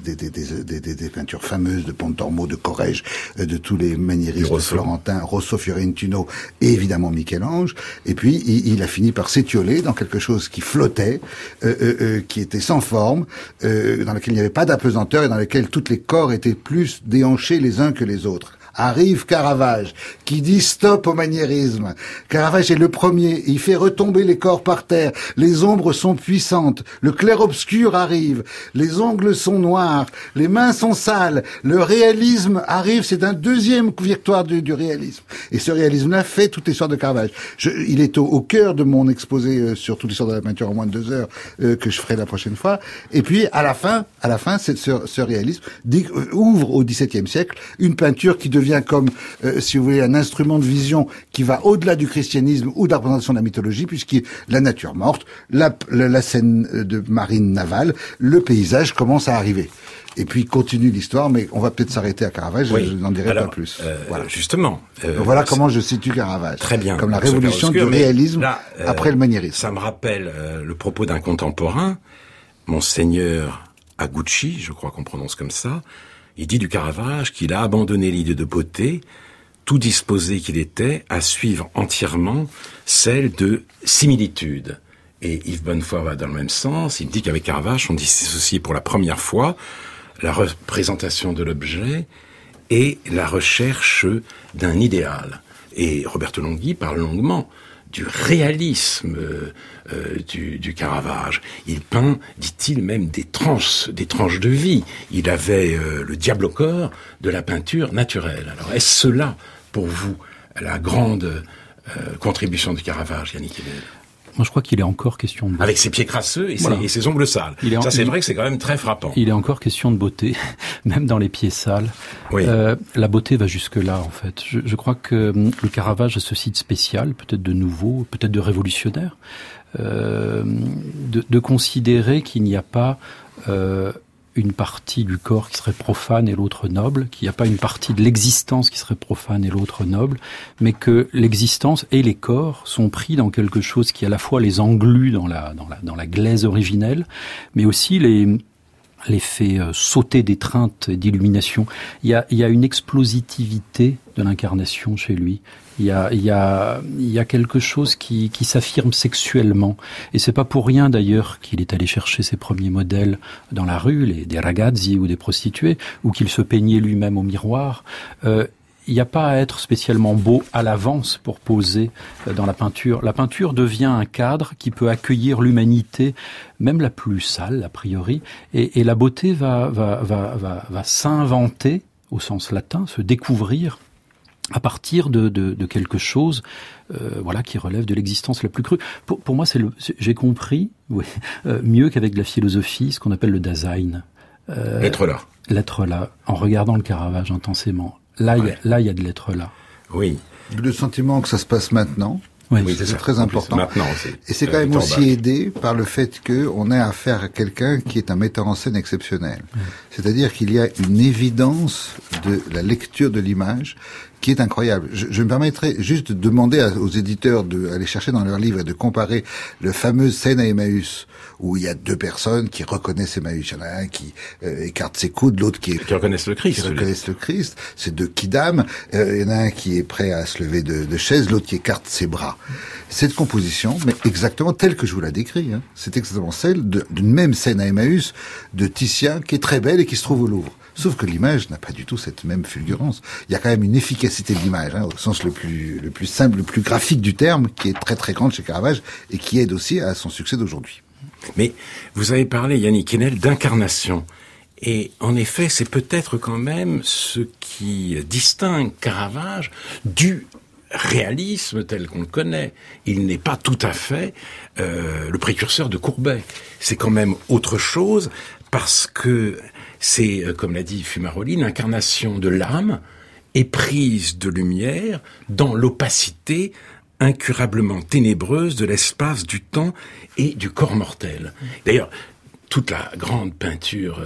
C: des peintures fameuses de Pontormo, de Corrège, de tous les maniéristes florentins, Rosso, Fiorentino, et évidemment Michel-Ange. Et puis, il a fini par s'étioler dans quelque chose qui flottait, qui était sans forme, dans lequel il n'y avait pas d'apesanteur et dans lequel tous les corps étaient plus déhanchés les uns que les autres. Arrive Caravage, qui dit stop au maniérisme. Caravage est le premier, il fait retomber les corps par terre, les ombres sont puissantes, le clair-obscur arrive, les ongles sont noirs, les mains sont sales, le réalisme arrive, c'est un deuxième victoire du réalisme. Et ce réalisme-là fait toute l'histoire de Caravage. Il est au cœur de mon exposé sur toute l'histoire de la peinture en moins de 2 heures, que je ferai la prochaine fois. Et puis, à la fin, ce réalisme ouvre au XVIIe siècle une peinture qui devient comme, si vous voulez, un instrument de vision qui va au-delà du christianisme ou de la représentation de la mythologie, puisque la nature morte, la scène de marine navale, le paysage commence à arriver. Et puis continue l'histoire, mais on va peut-être s'arrêter à Caravage, je n'en dirai pas plus.
A: Voilà. Justement.
C: Voilà comment je situe Caravage.
A: Très bien.
C: Comme la révolution du réalisme après le maniérisme.
A: Ça me rappelle le propos d'un contemporain, Monseigneur Agucci, je crois qu'on prononce comme ça. Il dit du Caravage qu'il a abandonné l'idée de beauté, tout disposé qu'il était à suivre entièrement celle de similitude. Et Yves Bonnefoy va dans le même sens. Il dit qu'avec Caravage, on dissocie pour la première fois la représentation de l'objet et la recherche d'un idéal. Et Roberto Longhi parle longuement du réalisme du Caravage. Il peint, dit-il, même des tranches de vie. Il avait le diable au corps de la peinture naturelle. Alors, est-ce cela, pour vous, la grande contribution du Caravage, Yannick Enel?
B: Moi, je crois qu'il est encore question de beauté.
A: Avec ses pieds crasseux et ses ongles sales. Ça, c'est vrai que c'est quand même très frappant.
B: Il est encore question de beauté, même dans les pieds sales.
A: Oui.
B: La beauté va jusque-là, en fait. Je crois que le Caravage a ce site spécial, peut-être de nouveau, peut-être de révolutionnaire, de considérer qu'il n'y a pas une partie du corps qui serait profane et l'autre noble, qu'il n'y a pas une partie de l'existence qui serait profane et l'autre noble, mais que l'existence et les corps sont pris dans quelque chose qui à la fois les englue dans la glaise originelle, mais aussi les fait sauter d'étreinte et d'illumination. Il y a une explositivité de l'incarnation chez lui. Il y a quelque chose qui s'affirme sexuellement. Et c'est pas pour rien d'ailleurs qu'il est allé chercher ses premiers modèles dans la rue, des ragazzi ou des prostituées, ou qu'il se peignait lui-même au miroir. Il n'y a pas à être spécialement beau à l'avance pour poser dans la peinture. La peinture devient un cadre qui peut accueillir l'humanité, même la plus sale, a priori, et la beauté va s'inventer, au sens latin, se découvrir, à partir de quelque chose, qui relève de l'existence la plus crue. Pour moi, j'ai compris, mieux qu'avec de la philosophie, ce qu'on appelle le Dasein.
A: L'être là,
B: en regardant le Caravage intensément. Là, il y a de l'être là.
A: Oui.
C: Le sentiment que ça se passe maintenant.
A: Oui,
C: c'est très important.
A: Maintenant,
C: et c'est quand même aussi aidé par le fait qu'on ait affaire à quelqu'un qui est un metteur en scène exceptionnel. C'est-à-dire qu'il y a une évidence de la lecture de l'image qui est incroyable. Je me permettrai juste de demander aux éditeurs d'aller chercher dans leurs livres et de comparer le fameux scène à Emmaüs, où il y a deux personnes qui reconnaissent Emmaüs. Il y en a un qui écarte ses coudes, l'autre qui
A: reconnaissent le Christ.
C: C'est deux kidam. Il y en a un qui est prêt à se lever de chaise, l'autre qui écarte ses bras. Cette composition, mais exactement telle que je vous la décris, c'est exactement celle d'une même scène à Emmaüs de Titien, qui est très belle et qui se trouve au Louvre. Sauf que l'image n'a pas du tout cette même fulgurance. Il y a quand même une efficacité de l'image, au sens le plus simple, le plus graphique du terme, qui est très très grande chez Caravage et qui aide aussi à son succès d'aujourd'hui.
A: Mais vous avez parlé, Yannick Enel, d'incarnation. Et en effet, c'est peut-être quand même ce qui distingue Caravage du réalisme tel qu'on le connaît. Il n'est pas tout à fait le précurseur de Courbet. C'est quand même autre chose parce que c'est, comme l'a dit Fumaroli, l'incarnation de l'âme éprise de lumière dans l'opacité incurablement ténébreuse de l'espace, du temps et du corps mortel. D'ailleurs, toute la grande peinture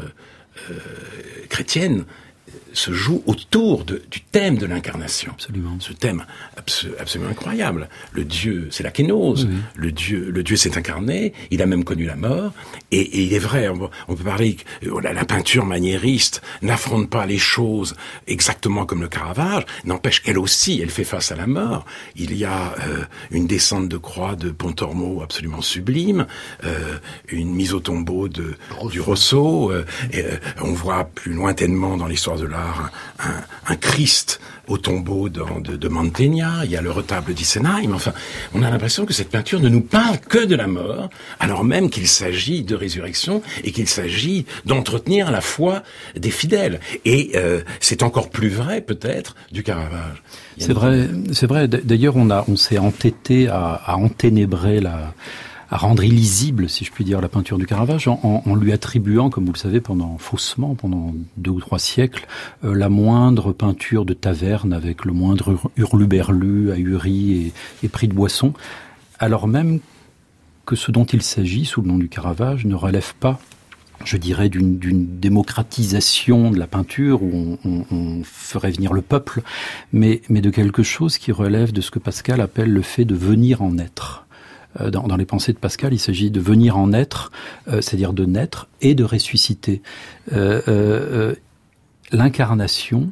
A: chrétienne se joue autour du thème de l'incarnation.
B: Absolument.
A: Ce thème absolument incroyable. Le Dieu, c'est la kénose. Oui. Le Dieu s'est incarné. Il a même connu la mort. Et il est vrai, on peut parler que la peinture maniériste n'affronte pas les choses exactement comme le Caravage. N'empêche qu'elle aussi, elle fait face à la mort. Il y a une descente de croix de Pontormo absolument sublime, une mise au tombeau du Rosso. On voit plus lointainement dans l'histoire de l'art un Christ au tombeau de Mantegna, il y a le retable d'Isenheim. Enfin, on a l'impression que cette peinture ne nous parle que de la mort, alors même qu'il s'agit de résurrection et qu'il s'agit d'entretenir la foi des fidèles. Et c'est encore plus vrai, peut-être, du Caravage.
B: C'est vrai. D'ailleurs, on s'est entêté à enténébrer à rendre illisible, si je puis dire, la peinture du Caravage, en lui attribuant, comme vous le savez, faussement, pendant 2 ou 3 siècles, la moindre peinture de taverne avec le moindre hurluberlu, ahuri et prix de boisson, alors même que ce dont il s'agit, sous le nom du Caravage, ne relève pas, je dirais, d'une démocratisation de la peinture où on ferait venir le peuple, mais de quelque chose qui relève de ce que Pascal appelle le fait de venir en être. Dans les pensées de Pascal, il s'agit de venir en être, c'est-à-dire de naître et de ressusciter. L'incarnation,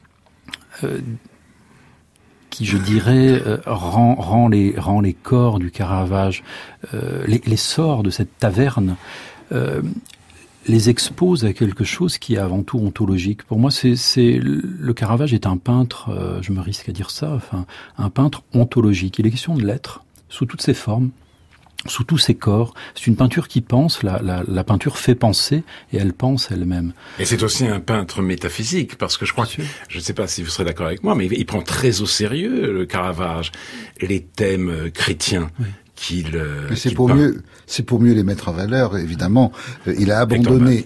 B: qui, je dirais, rend les corps du Caravage, les sorts de cette taverne, les expose à quelque chose qui est avant tout ontologique. Pour moi, le Caravage est un peintre, je me risque à dire ça, un peintre ontologique. Il est question de l'être. sous toutes ses formes, sous tous ses corps. C'est une peinture qui pense, la peinture fait penser, et elle pense elle-même.
A: Et c'est aussi un peintre métaphysique, parce que je crois que, je ne sais pas si vous serez d'accord avec moi, mais il prend très au sérieux, le Caravage, les thèmes chrétiens. Oui.
C: Mais c'est pour mieux les mettre en valeur, évidemment. Il a abandonné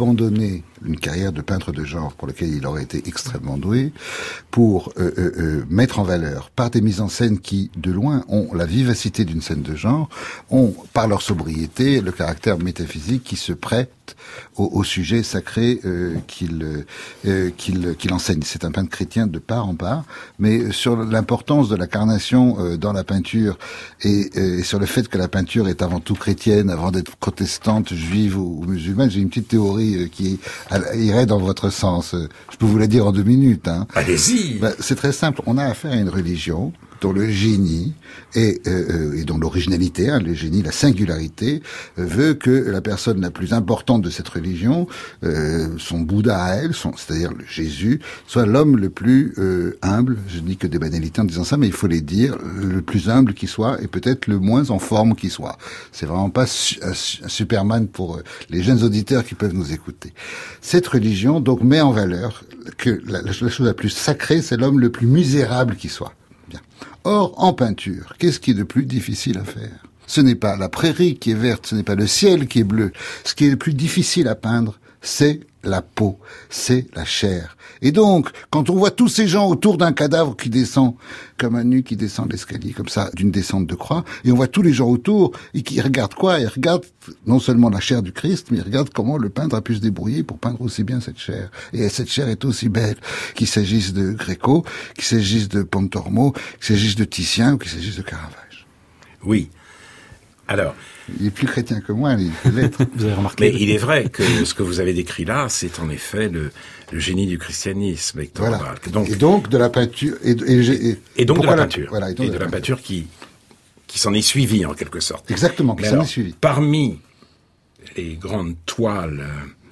C: une carrière de peintre de genre pour laquelle il aurait été extrêmement doué, pour mettre en valeur, par des mises en scène qui, de loin, ont la vivacité d'une scène de genre, ont, par leur sobriété, le caractère métaphysique qui se prête au sujet sacré qu'il enseigne. C'est un peintre chrétien de part en part, mais sur l'importance de la carnation dans la peinture et sur le fait que la peinture est avant tout chrétienne, avant d'être protestante, juive ou musulmane, j'ai une petite théorie qui irait dans votre sens. Je peux vous la dire en 2 minutes. Hein.
A: Allez-y.
C: C'est très simple. On a affaire à une religion dont le génie et dont l'originalité, le génie, la singularité, veut que la personne la plus importante de cette religion, son Bouddha à elle, c'est-à-dire le Jésus, soit l'homme le plus humble. Je dis que des banalités en disant ça, mais il faut les dire, le plus humble qui soit et peut-être le moins en forme qui soit. C'est vraiment pas un Superman pour les jeunes auditeurs qui peuvent nous écouter. Cette religion donc met en valeur que la chose la plus sacrée, c'est l'homme le plus misérable qui soit. Bien. Or, en peinture, qu'est-ce qui est de plus difficile à faire ? Ce n'est pas la prairie qui est verte, ce n'est pas le ciel qui est bleu. Ce qui est le plus difficile à peindre, c'est la peau, c'est la chair. Et donc, quand on voit tous ces gens autour d'un cadavre qui descend, comme un nu qui descend l'escalier, comme ça, d'une descente de croix, et on voit tous les gens autour, et qui regardent quoi ? Ils regardent non seulement la chair du Christ, mais ils regardent comment le peintre a pu se débrouiller pour peindre aussi bien cette chair. Et cette chair est aussi belle, qu'il s'agisse de Gréco, qu'il s'agisse de Pontormo, qu'il s'agisse de Titien, ou qu'il s'agisse de Caravage.
A: Oui. Alors,
C: il est plus chrétien que moi, il peut l'être.
B: Vous avez remarqué.
A: Mais il est vrai que ce que vous avez décrit là, c'est en effet le génie du christianisme, Hector Balck.
C: Et donc de la peinture
A: et donc de la peinture. Et de la peinture qui s'en est suivie en quelque sorte.
C: Exactement, qui s'en est suivie.
A: Parmi les grandes toiles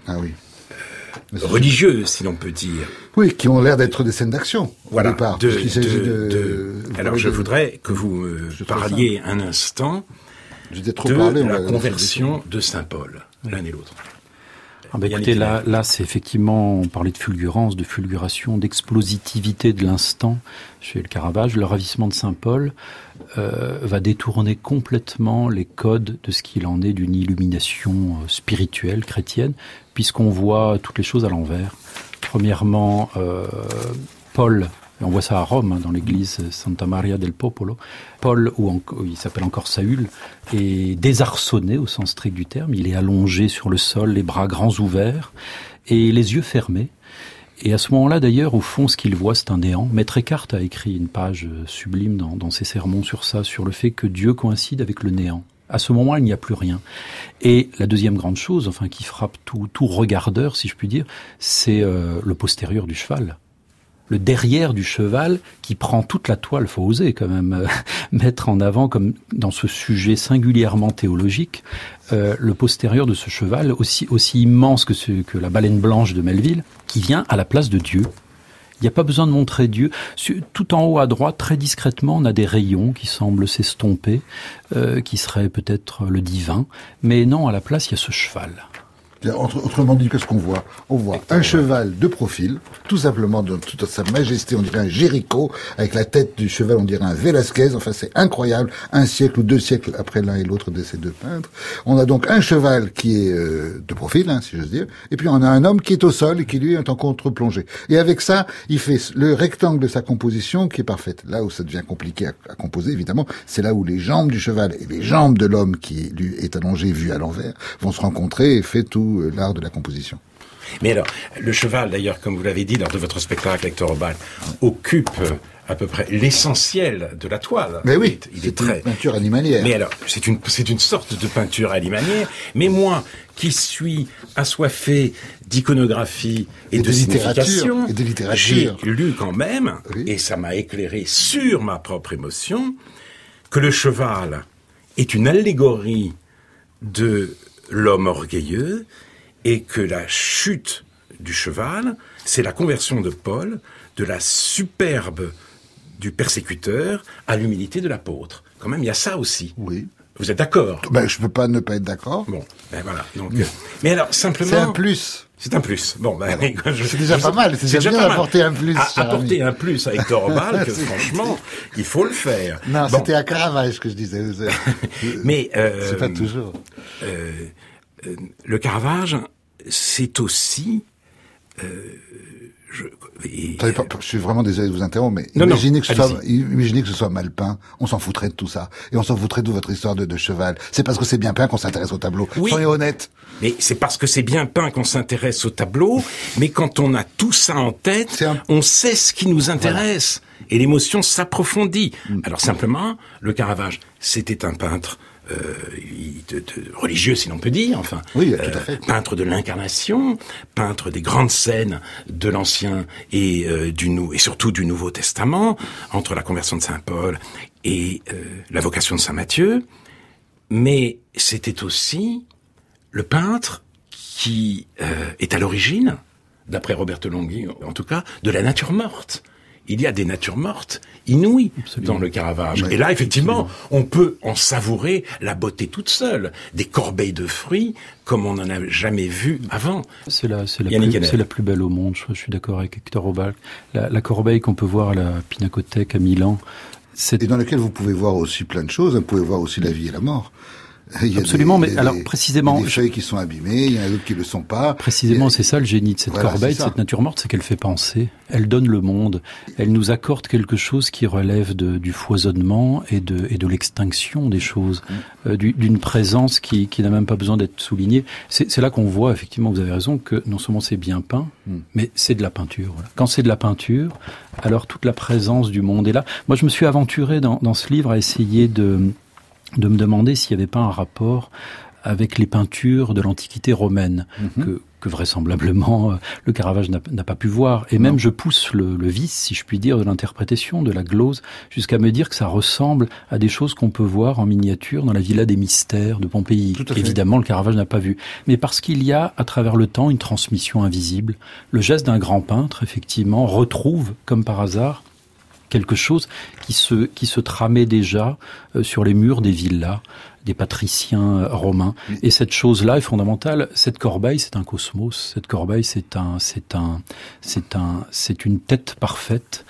A: religieuses, si l'on peut dire.
C: Oui, qui ont l'air d'être des scènes d'action au départ.
A: Alors je voudrais que vous me parliez un instant la conversion de Saint Paul, l'un et l'autre.
B: Écoutez, là, c'est effectivement, on parlait de fulgurance, de fulguration, d'explositivité de l'instant chez le Caravage. Le ravissement de Saint Paul va détourner complètement les codes de ce qu'il en est d'une illumination spirituelle, chrétienne, puisqu'on voit toutes les choses à l'envers. Premièrement, Paul, on voit ça à Rome, dans l'église Santa Maria del Popolo. Paul, il s'appelle encore Saül, est désarçonné au sens strict du terme. Il est allongé sur le sol, les bras grands ouverts et les yeux fermés. Et à ce moment-là, d'ailleurs, au fond, ce qu'il voit, c'est un néant. Maître Eckhart a écrit une page sublime dans ses sermons sur ça, sur le fait que Dieu coïncide avec le néant. À ce moment, il n'y a plus rien. Et la deuxième grande chose, qui frappe tout regardeur, si je puis dire, c'est le postérieur du cheval. Le derrière du cheval qui prend toute la toile, faut oser quand même mettre en avant, comme dans ce sujet singulièrement théologique, le postérieur de ce cheval, aussi immense que la baleine blanche de Melville, qui vient à la place de Dieu. Il n'y a pas besoin de montrer Dieu. Tout en haut à droite, très discrètement, on a des rayons qui semblent s'estomper, qui seraient peut-être le divin. Mais non, à la place, il y a ce cheval.
C: Autrement dit, qu'est-ce qu'on voit ? On voit un cheval de profil, tout simplement dans toute sa majesté, on dirait un Jéricho, avec la tête du cheval, on dirait un Velasquez, c'est incroyable, 1 siècle ou 2 siècles après l'un et l'autre de ces deux peintres. On a donc un cheval qui est de profil, si j'ose dire, et puis on a un homme qui est au sol et qui lui est en contre-plongée. Et avec ça, il fait le rectangle de sa composition qui est parfaite. Là où ça devient compliqué à composer, évidemment, c'est là où les jambes du cheval et les jambes de l'homme qui lui est allongé, vu à l'envers, vont se rencontrer et fait tout l'art de la composition.
A: Mais alors, le cheval, d'ailleurs, comme vous l'avez dit lors de votre spectacle, Hector Balck, occupe à peu près l'essentiel de la toile.
C: Mais oui, c'est une peinture animalière.
A: Mais alors, c'est une sorte de peinture animalière, mais moi, qui suis assoiffé d'iconographie et de signification, j'ai lu quand même, et ça m'a éclairé sur ma propre émotion, que le cheval est une allégorie de l'homme orgueilleux, et que la chute du cheval, c'est la conversion de Paul de la superbe du persécuteur à l'humilité de l'apôtre. quand même, il y a ça aussi.
C: Oui.
A: Vous êtes d'accord?
C: Je peux pas ne pas être d'accord.
A: Bon, voilà. Donc, mais alors, simplement...
C: C'est un plus.
A: C'est un plus. Bon,
C: c'est déjà pas mal. C'est déjà bien d'apporter un plus.
A: Apporter un plus à Hector Obal, que franchement, il faut le faire.
C: Non, c'était à Caravage que je disais.
A: Mais
C: c'est pas toujours.
A: Le Caravage, c'est aussi... Je
C: suis vraiment désolé de vous interrompre, mais imaginez que ce soit mal peint, on s'en foutrait de tout ça. Et on s'en foutrait de votre histoire de cheval. C'est parce que c'est bien peint qu'on s'intéresse au tableau.
A: Oui.
C: Soyez honnête.
A: Mais c'est parce que c'est bien peint qu'on s'intéresse au tableau, mais quand on a tout ça en tête, on sait ce qui nous intéresse. Voilà. Et l'émotion s'approfondit. Alors simplement, le Caravage, c'était un peintre religieux, si l'on peut dire, enfin,
C: oui, tout à fait.
A: Peintre de l'incarnation, peintre des grandes scènes de l'Ancien et surtout du Nouveau Testament, entre la conversion de Saint Paul et la vocation de Saint Matthieu. Mais c'était aussi le peintre qui est à l'origine, d'après Roberto Longhi en tout cas, de la nature morte. Il y a des natures mortes inouïes dans le Caravage. Oui, et là, effectivement, on peut en savourer la beauté toute seule. Des corbeilles de fruits comme on n'en a jamais vu avant.
B: C'est la plus belle au monde. Je suis d'accord avec Hector Obal. La corbeille qu'on peut voir à la Pinacothèque à Milan.
C: Et dans laquelle vous pouvez voir aussi plein de choses. Vous pouvez voir aussi la vie et la mort.
B: Absolument, alors précisément...
C: Il y a des feuilles qui sont abîmées, il y en a d'autres qui ne le sont pas.
B: Précisément, c'est ça le génie de cette corbeille, de cette nature morte, c'est qu'elle fait penser. Elle donne le monde. Elle nous accorde quelque chose qui relève du foisonnement et de l'extinction des choses, d'une présence qui n'a même pas besoin d'être soulignée. C'est là qu'on voit, effectivement, vous avez raison, que non seulement c'est bien peint, mais c'est de la peinture. Voilà. Quand c'est de la peinture, alors toute la présence du monde est là. Moi, je me suis aventuré dans ce livre à essayer de me demander s'il n'y avait pas un rapport avec les peintures de l'Antiquité romaine, que vraisemblablement le Caravage n'a pas pu voir. Et même je pousse le vice, si je puis dire, de l'interprétation, de la glose, jusqu'à me dire que ça ressemble à des choses qu'on peut voir en miniature dans la Villa des Mystères de Pompéi. Évidemment, le Caravage n'a pas vu. Mais parce qu'il y a, à travers le temps, une transmission invisible. Le geste d'un grand peintre, effectivement, retrouve, comme par hasard, quelque chose qui se tramait déjà sur les murs des villas, des patriciens romains. Et cette chose-là est fondamentale. Cette corbeille, c'est un cosmos. Cette corbeille, c'est une tête parfaite.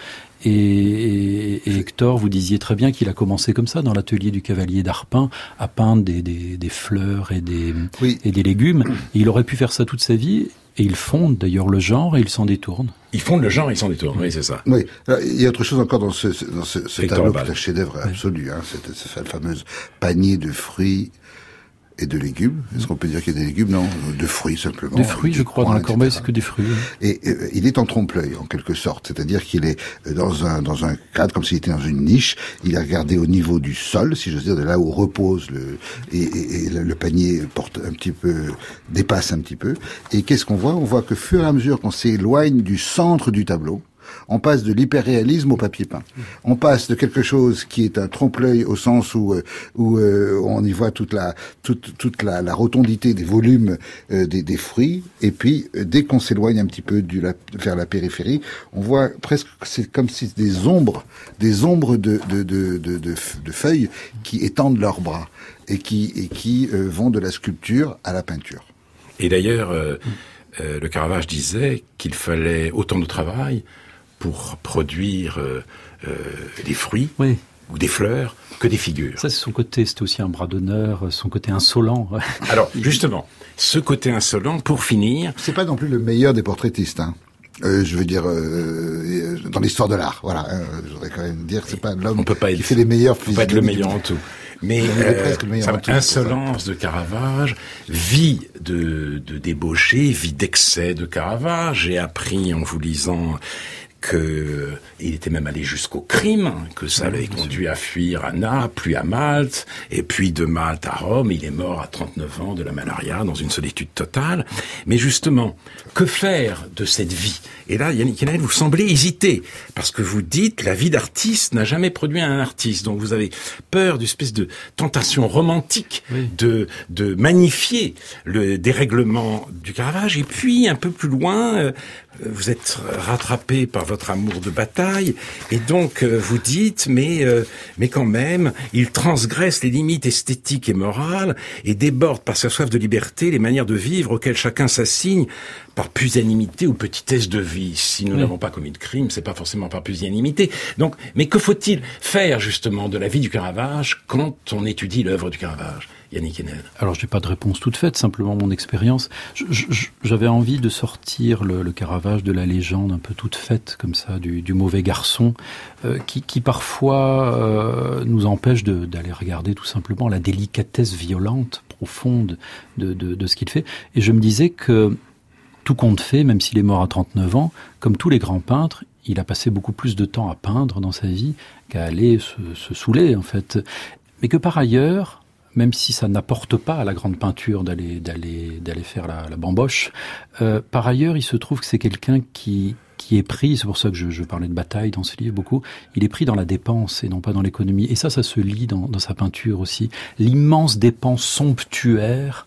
B: Et Hector, vous disiez très bien qu'il a commencé comme ça, dans l'atelier du cavalier d'Arpin, à peindre des fleurs et des légumes. Et il aurait pu faire ça toute sa vie. Et il fonde d'ailleurs le genre et il s'en détourne.
A: Il fonde le genre et il s'en détourne, oui, c'est ça.
C: Oui, il y a autre chose encore dans ce tableau qui est un chef-d'œuvre absolu, cette fameuse panier de fruits et de légumes. Est-ce qu'on peut dire qu'il y a des légumes? Non, de fruits simplement.
B: Des fruits, je crois, dans la corbeille, c'est que des fruits.
C: Et il est en trompe-l'œil, en quelque sorte. C'est-à-dire qu'il est dans un cadre, comme s'il était dans une niche. Il a regardé au niveau du sol, si j'ose dire, de là où repose le panier dépasse un petit peu. Et qu'est-ce qu'on voit? On voit que, fur et à mesure qu'on s'éloigne du centre du tableau, on passe de l'hyperréalisme au papier peint. On passe de quelque chose qui est un trompe-l'œil au sens où on y voit toute la rotondité des volumes des fruits, et puis dès qu'on s'éloigne un petit peu vers la périphérie, on voit presque, c'est comme si des ombres de feuilles qui étendent leurs bras et qui vont de la sculpture à la peinture.
A: Et d'ailleurs, le Caravage disait qu'il fallait autant de travail pour produire des fruits ou des fleurs que des figures.
B: Ça, c'est son côté, c'était aussi un bras d'honneur, son côté insolent.
A: Alors, justement, ce côté insolent, pour finir...
C: C'est pas non plus le meilleur des portraitistes, hein. Je veux dire, dans l'histoire de l'art, voilà. Je voudrais quand même dire que c'est pas l'homme qui fait les meilleurs physiques.
A: On peut pas être le meilleur en tout. Mais insolence de Caravage, vie de débauché, vie d'excès de Caravage. J'ai appris en vous lisant que il était même allé jusqu'au crime, que ça l'avait conduit à fuir à Naples, puis à Malte, et puis de Malte à Rome. Il est mort à 39 ans de la malaria, dans une solitude totale. Mais justement, que faire de cette vie? Et là, Yannick Enel, vous semblez hésiter, parce que vous dites, la vie d'artiste n'a jamais produit un artiste. Donc vous avez peur d'une espèce de tentation romantique de magnifier le dérèglement du Caravage. Et puis, un peu plus loin, vous êtes rattrapé par votre amour de bataille, et donc vous dites, mais quand même, il transgresse les limites esthétiques et morales, et déborde par sa soif de liberté les manières de vivre auxquelles chacun s'assigne par pusillanimité ou petitesse de vie. Si nous n'avons pas commis de crime, c'est pas forcément par pusillanimité. Donc, mais que faut-il faire justement de la vie du Caravage quand on étudie l'œuvre du Caravage, Yannick Enel?
B: Alors, je n'ai pas de réponse toute faite, simplement mon expérience. J'avais envie de sortir le Caravage de la légende un peu toute faite, comme ça, du mauvais garçon, qui parfois nous empêche d'aller regarder tout simplement la délicatesse violente, profonde de ce qu'il fait. Et je me disais que tout compte fait, même s'il est mort à 39 ans, comme tous les grands peintres, il a passé beaucoup plus de temps à peindre dans sa vie qu'à aller se saouler, en fait. Mais que par ailleurs, même si ça n'apporte pas à la grande peinture d'aller faire la bamboche, par ailleurs, il se trouve que c'est quelqu'un qui est pris, c'est pour ça que je parlais de bataille dans ce livre beaucoup, il est pris dans la dépense et non pas dans l'économie. Et ça se lit dans sa peinture aussi. L'immense dépense somptuaire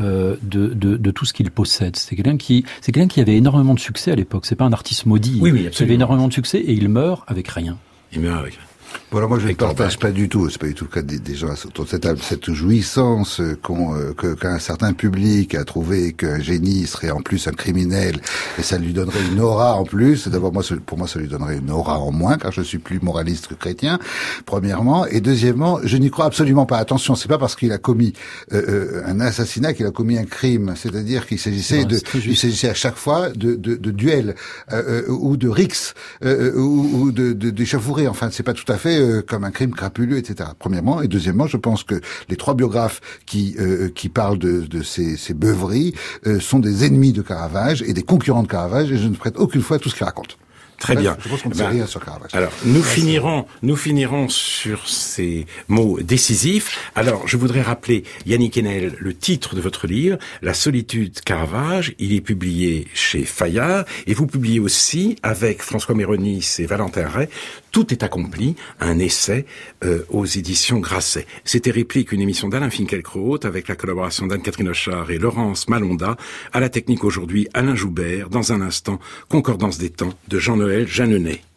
B: de tout ce qu'il possède. C'est quelqu'un qui avait énormément de succès à l'époque. C'est pas un artiste maudit.
A: Oui, absolument.
B: Il avait énormément de succès et il meurt avec rien.
A: Il meurt avec rien.
C: Voilà, moi je ne partage pas du tout, c'est pas du tout le cas des gens autour de cette table, cette jouissance qu'un certain public a trouvé qu'un génie serait en plus un criminel et ça lui donnerait une aura en plus. D'abord, pour moi, ça lui donnerait une aura en moins car je suis plus moraliste que chrétien, premièrement. Et deuxièmement, je n'y crois absolument pas. Attention, c'est pas parce qu'il a commis un assassinat qu'il a commis un crime. C'est-à-dire qu'il s'agissait à chaque fois de duel ou de rixe ou d'échauffourée. Enfin, c'est pas tout à fait comme un crime crapuleux, etc. Premièrement. Et deuxièmement, je pense que les trois biographes qui parlent de ces beuveries sont des ennemis de Caravage et des concurrents de Caravage, et je ne prête aucune foi à tout ce qu'ils racontent.
A: Très bien.
C: Je pense qu'on ne sait rien sur Caravage.
A: Alors, nous finirons sur ces mots décisifs. Alors, je voudrais rappeler, Yannick Enel, le titre de votre livre, La solitude Caravage. Il est publié chez Fayard, et vous publiez aussi, avec François Méronis et Valentin Ray, Tout est accompli, un essai aux éditions Grasset. C'était Réplique, une émission d'Alain Finkielkraut, avec la collaboration d'Anne-Catherine Hochard et Laurence Malonda. À la technique aujourd'hui, Alain Joubert. Dans un instant, Concordance des temps de Jean-Noël Jeanneney.